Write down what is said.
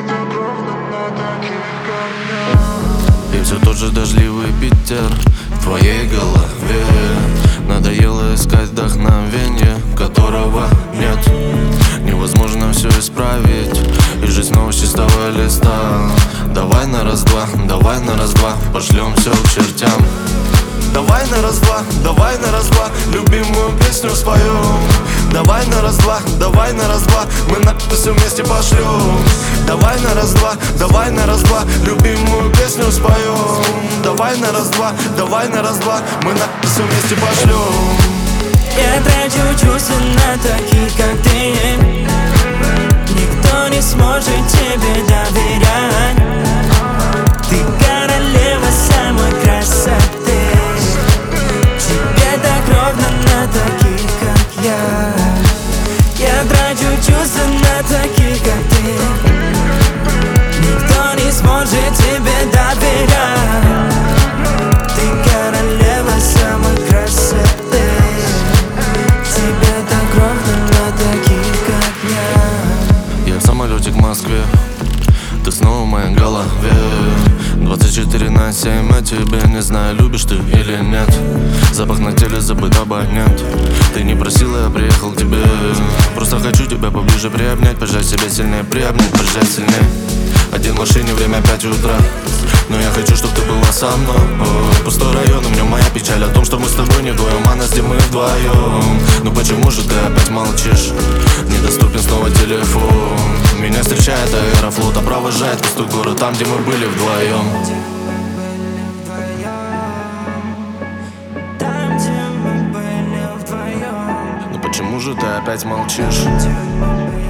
И все тот же дождливый Питер в твоей голове. Надоело искать вдохновение, которого нет. Невозможно все исправить, и жизнь снова с чистого листа. Давай на раз-два, давай на раз-два, пошлем все к чертям. Давай на раз-два, давай на раз-два, любимую песню споем. Давай на раз-два, давай на раз-два, мы на все вместе пошлем. Давай на раз-два, давай на раз-два, любимую песню споем. Давай на раз-два, давай на раз-два, мы на все вместе пошлем. Я трачу чувства на таких, как ты. Никто не сможет тебе доверять. Ты королева самой красоты. Тебе так ровно на таких, как я. Я трачу чувства на таких, как ты. Никто не сможет тебе доверять. Ты королева самой красоты. Тебе так ровно на таких, как я. Я в самолете к Москве, ты снова в моей голове. 24/7 я тебя не знаю, любишь ты или нет. Запах на теле, забыт абонент. Ты не просила, я приехал к тебе. Просто хочу тебя поближе приобнять, пожать себя сильнее, приобнять, пожать сильнее. Один в машине, время 5 утра, но я хочу, чтобы ты была со мной. Пустой район, у меня моя печаль о том, что мы с тобой не вдвоем, а нас, где мы вдвоем. Ну почему же ты опять молчишь? Недоступен снова телефон. Меня встречает аэрофлот, а провожает пустой город, там, где мы были вдвоем. Там, где мы были вдвоем. Ну почему же ты опять молчишь?